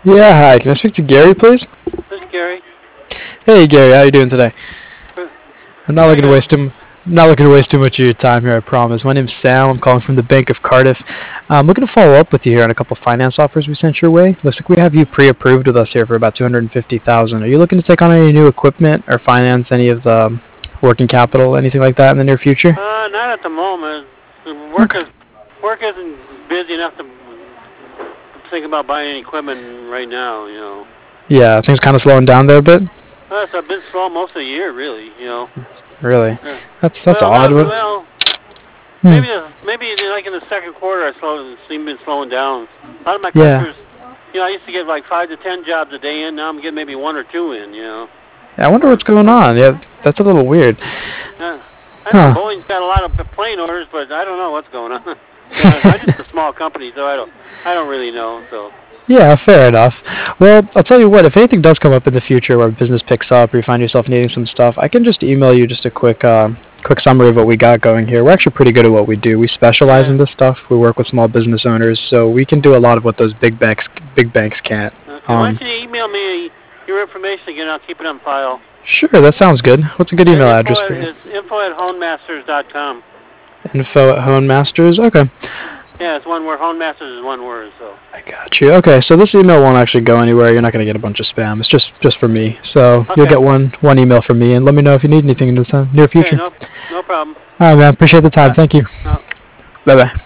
Yeah, hi. Can I speak to Gary, please? This is Gary. Hey, Gary. How you doing today? Pretty I'm not looking to good. waste too, not looking to waste too much of your time here. I promise. My name's Sam. I'm calling from the Bank of Cardiff. I'm looking to follow up with you here on a couple finance offers we sent your way. Looks like we have you pre-approved with us here for about 250,000. Are you looking to take on any new equipment or finance any of the working capital, anything like that in the near future? Not at the moment. The Okay. work isn't busy enough to think about buying any equipment right now. Yeah, things kind of slowing down there a bit. It's a bit slow most of the year, really. Really, Uh, that's odd. Hmm. maybe like in the second quarter, been slowing down. A lot of my Yeah. customers, I used to get like 5 to 10 jobs a day in. Now I'm getting maybe one or two in. I wonder Or, what's going or on. Yeah, that's a little weird. I know Huh. Boeing's got a lot of plane orders, but I don't know what's going on. I'm just a small company, so I don't really know. So Yeah, fair enough. Well, I'll tell you what, if anything does come up in the future where business picks up or you find yourself needing some stuff, I can just email you just a quick summary of what we got going here. We're actually pretty good at what we do. We specialize in yeah. this stuff. We work with small business owners, so we can do a lot of what those big banks can't. Okay. Why Um, don't you email me your information again? I'll keep it on file. sure, that sounds good. What's a good email Info address for at you? it's info@honemasters.com. Info at Hone Masters. Okay. Yeah, it's one word. Honemasters is one word. So I got you. Okay, so this email won't actually go anywhere. You're not going to get a bunch of spam. It's just for me. So you'll okay. get one email from me, and let me know if you need anything in the near Okay. future. No problem. All right, man. Appreciate the time. Thank you. No. Bye bye.